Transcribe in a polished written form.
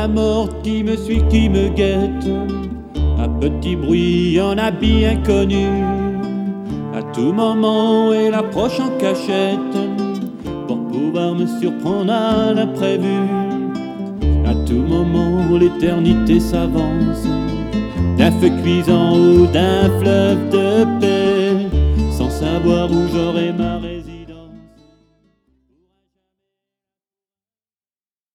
la mort qui me suit, qui me guette. À petit bruit, en habit inconnu, à tout moment elle approche en cachette pour pouvoir me surprendre à l'imprévu. À tout moment l'éternité s'avance, d'un feu cuisant ou d'un fleuve de paix, sans savoir où j'aurai ma raison.